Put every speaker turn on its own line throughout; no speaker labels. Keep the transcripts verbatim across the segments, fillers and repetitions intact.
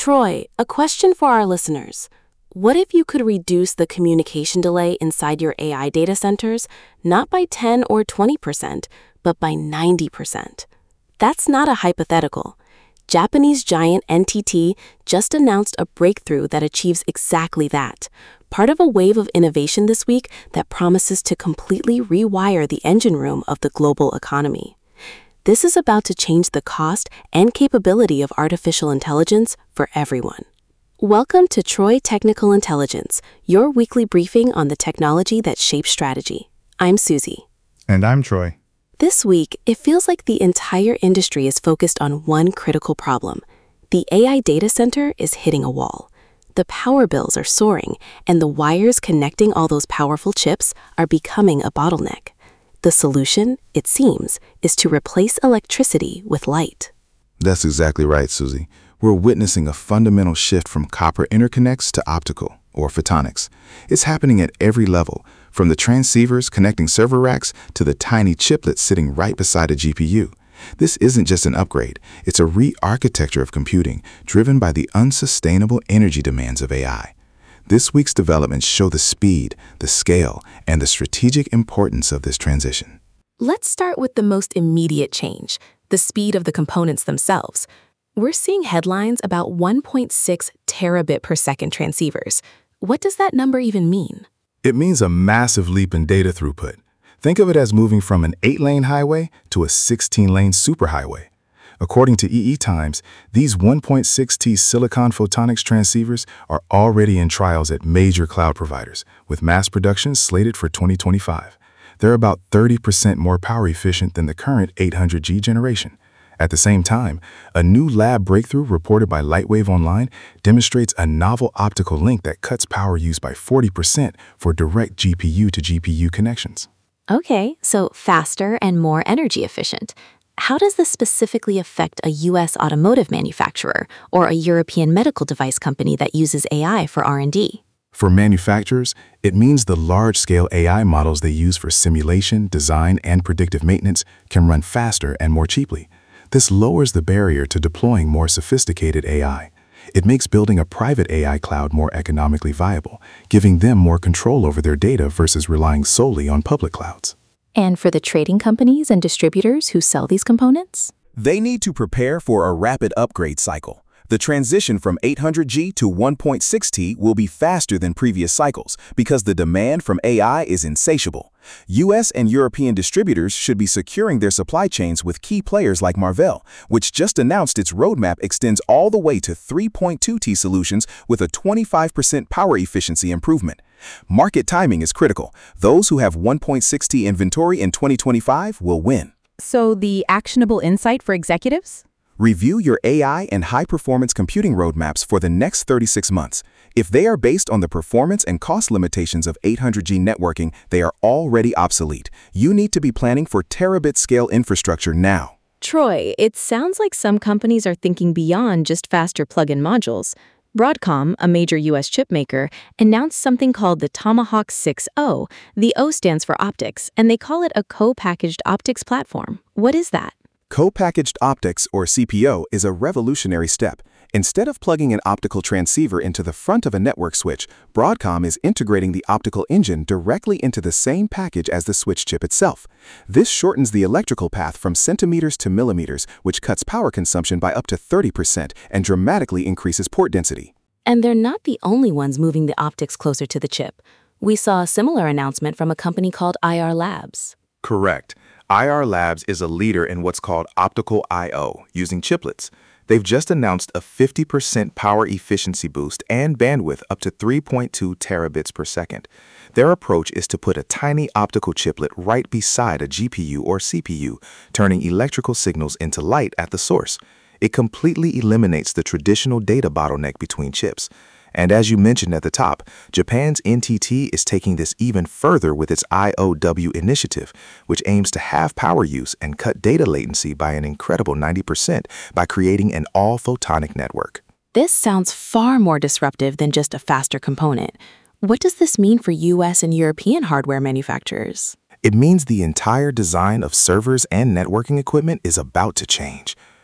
Troy, a question for our listeners. What if you could reduce the communication delay inside your A I data centers, not by ten or twenty percent, but by ninety percent? That's not a hypothetical. Japanese giant N T T just announced a breakthrough that achieves exactly that, part of a wave of innovation this week that promises to completely rewire the engine room of the global economy. This is about to change the cost and capability of artificial intelligence for everyone. Welcome to Troy Technical Intelligence, your weekly briefing on the technology that shapes strategy. I'm Susie.
And I'm Troy.
This week, it feels like the entire industry is focused on one critical problem. The A I data center is hitting a wall. The power bills are soaring, and the wires connecting all those powerful chips are becoming a bottleneck. The solution, it seems, is to replace electricity with light.
That's exactly right, Susie. We're witnessing a fundamental shift from copper interconnects to optical, or photonics. It's happening at every level, from the transceivers connecting server racks to the tiny chiplets sitting right beside a G P U. This isn't just an upgrade, it's a re-architecture of computing driven by the unsustainable energy demands of A I. This week's developments show the speed, the scale, and the strategic importance of this transition.
Let's start with the most immediate change, the speed of the components themselves. We're seeing headlines about one point six terabit per second transceivers. What does that number even mean?
It means a massive leap in data throughput. Think of it as moving from an eight-lane highway to a sixteen-lane superhighway. According to E E Times, these one point six T silicon photonics transceivers are already in trials at major cloud providers, with mass production slated for twenty twenty-five. They're about thirty percent more power efficient than the current eight hundred G generation. At the same time, a new lab breakthrough reported by Lightwave Online demonstrates a novel optical link that cuts power use by forty percent for direct G P U to G P U connections.
Okay, so faster and more energy efficient. How does this specifically affect a U S automotive manufacturer or a European medical device company that uses A I for R and D?
For manufacturers, it means the large-scale A I models they use for simulation, design, and predictive maintenance can run faster and more cheaply. This lowers the barrier to deploying more sophisticated A I. It makes building a private A I cloud more economically viable, giving them more control over their data versus relying solely on public clouds.
And for the trading companies and distributors who sell these components?
They need to prepare for a rapid upgrade cycle. The transition from eight hundred G to one point six T will be faster than previous cycles because the demand from A I is insatiable. U S and European distributors should be securing their supply chains with key players like Marvell, which just announced its roadmap extends all the way to three point two T solutions with a twenty-five percent power efficiency improvement. Market timing is critical. Those who have one point six T inventory in twenty twenty-five will win.
So the actionable insight for executives?
Review your A I and high-performance computing roadmaps for the next thirty-six months. If they are based on the performance and cost limitations of eight hundred G networking, they are already obsolete. You need to be planning for terabit-scale infrastructure now.
Troy, it sounds like some companies are thinking beyond just faster plug-in modules. Broadcom, a major U S chip maker, announced something called the Tomahawk six O. The O stands for optics, and they call it a co-packaged optics platform. What is that?
Co-packaged optics, or C P O, is a revolutionary step. Instead of plugging an optical transceiver into the front of a network switch, Broadcom is integrating the optical engine directly into the same package as the switch chip itself. This shortens the electrical path from centimeters to millimeters, which cuts power consumption by up to thirty percent and dramatically increases port density.
And they're not the only ones moving the optics closer to the chip. We saw a similar announcement from a company called I R Labs.
Correct. I R Labs is a leader in what's called optical I O, using chiplets. They've just announced a fifty percent power efficiency boost and bandwidth up to three point two terabits per second. Their approach is to put a tiny optical chiplet right beside a G P U or C P U, turning electrical signals into light at the source. It completely eliminates the traditional data bottleneck between chips. And as you mentioned at the top, Japan's N T T is taking this even further with its I O W initiative, which aims to halve power use and cut data latency by an incredible ninety percent by creating an all-photonic network.
This sounds far more disruptive than just a faster component. What does this mean for U S and European hardware manufacturers?
It means the entire design of servers and networking equipment is about to change.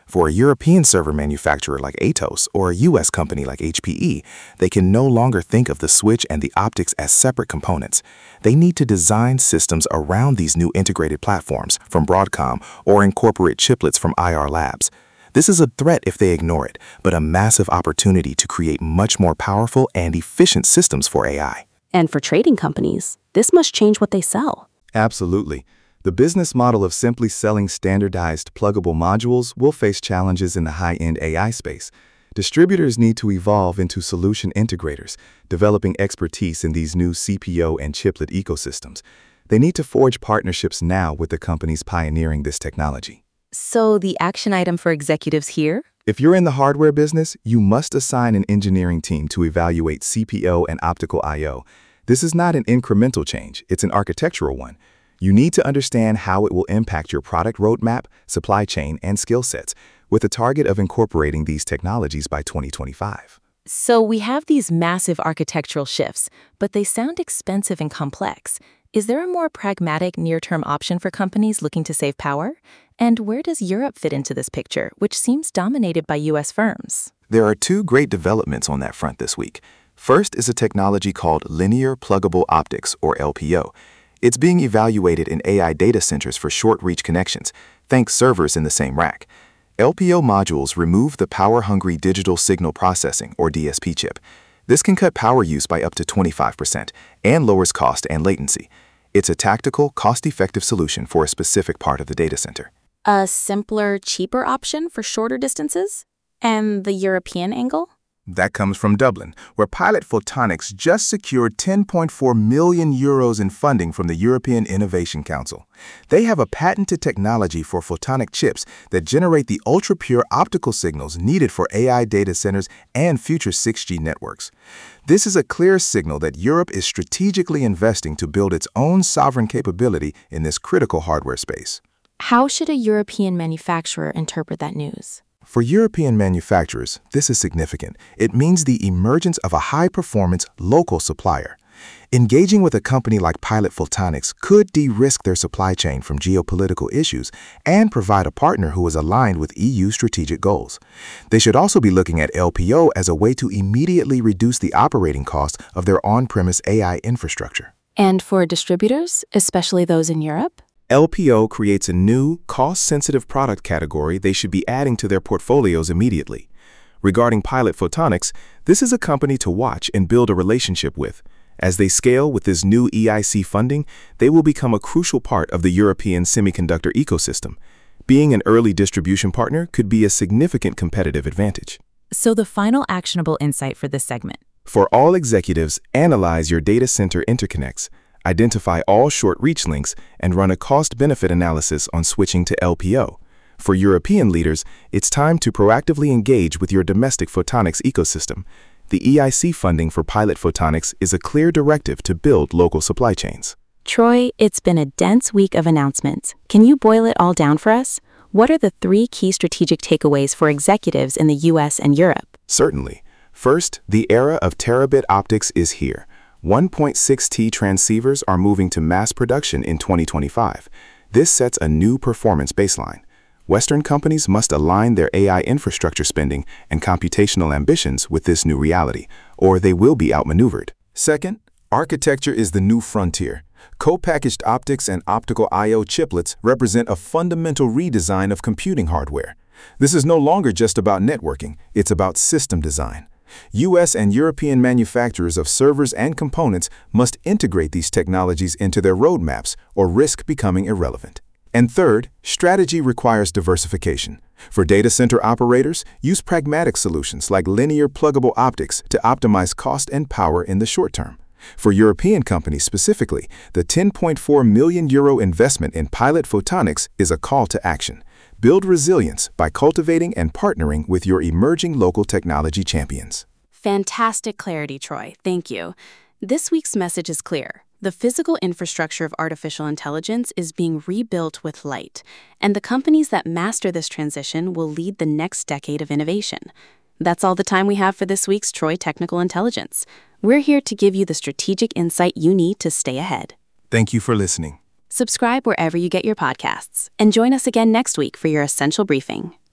For a European server manufacturer like Atos or a U S company like H P E, they can no longer think of the switch and the optics as separate components. They need to design systems around these new integrated platforms from Broadcom or incorporate chiplets from I R Labs. This is a threat if they ignore it, but a massive opportunity to create much more powerful and efficient systems for A I.
And for trading companies, this must change what they sell.
Absolutely. The business model of simply selling standardized pluggable modules will face challenges in the high-end A I space. Distributors need to evolve into solution integrators, developing expertise in these new C P O and chiplet ecosystems. They need to forge partnerships now with the companies pioneering this technology.
So the action item for executives here?
If you're in the hardware business, you must assign an engineering team to evaluate C P O and optical I O. This is not an incremental change, it's an architectural one. You need to understand how it will impact your product roadmap, supply chain, and skill sets, with a target of incorporating these technologies by twenty twenty-five.
So we have these massive architectural shifts, but they sound expensive and complex. Is there a more pragmatic near-term option for companies looking to save power? And where does Europe fit into this picture, which seems dominated by U S firms?
There are two great developments on that front this week. First is a technology called Linear Pluggable Optics, or L P O. It's being evaluated in A I data centers for short-reach connections, thanks servers in the same rack. L P O modules remove the power-hungry digital signal processing, or D S P chip. This can cut power use by up to twenty-five percent and lowers cost and latency. It's a tactical, cost-effective solution for a specific part of the data center.
A simpler, cheaper option for shorter distances? And the European angle?
That comes from Dublin, where Pilot Photonics just secured ten point four million euros in funding from the European Innovation Council. They have a patented technology for photonic chips that generate the ultra-pure optical signals needed for A I data centers and future six G networks. This is a clear signal that Europe is strategically investing to build its own sovereign capability in this critical hardware space.
How should a European manufacturer interpret that news?
For European manufacturers, this is significant. It means the emergence of a high-performance, local supplier. Engaging with a company like Pilot Photonics could de-risk their supply chain from geopolitical issues and provide a partner who is aligned with E U strategic goals. They should also be looking at L P O as a way to immediately reduce the operating cost of their on-premise A I infrastructure.
And for distributors, especially those in Europe?
L P O creates a new, cost-sensitive product category they should be adding to their portfolios immediately. Regarding Pilot Photonics, this is a company to watch and build a relationship with. As they scale with this new E I C funding, they will become a crucial part of the European semiconductor ecosystem. Being an early distribution partner could be a significant competitive advantage.
So the final actionable insight for this segment.
For all executives, analyze your data center interconnects. Identify all short-reach links, and run a cost-benefit analysis on switching to L P O. For European leaders, it's time to proactively engage with your domestic photonics ecosystem. The E I C funding for Pilot Photonics is a clear directive to build local supply chains.
Troy, it's been a dense week of announcements. Can you boil it all down for us? What are the three key strategic takeaways for executives in the U S and Europe?
Certainly. First, the era of terabit optics is here. one point six T transceivers are moving to mass production in twenty twenty-five. This sets a new performance baseline. Western companies must align their A I infrastructure spending and computational ambitions with this new reality, or they will be outmaneuvered. Second, architecture is the new frontier. Co-packaged optics and optical I O chiplets represent a fundamental redesign of computing hardware. This is no longer just about networking, it's about system design. U S and European manufacturers of servers and components must integrate these technologies into their roadmaps or risk becoming irrelevant. And third, strategy requires diversification. For data center operators, use pragmatic solutions like linear pluggable optics to optimize cost and power in the short term. For European companies specifically, the ten point four million euro investment in Pilot Photonics is a call to action. Build resilience by cultivating and partnering with your emerging local technology champions.
Fantastic clarity, Troy. Thank you. This week's message is clear. The physical infrastructure of artificial intelligence is being rebuilt with light, and the companies that master this transition will lead the next decade of innovation. That's all the time we have for this week's Troy Technical Intelligence. We're here to give you the strategic insight you need to stay ahead.
Thank you for listening.
Subscribe wherever you get your podcasts, and join us again next week for your essential briefing.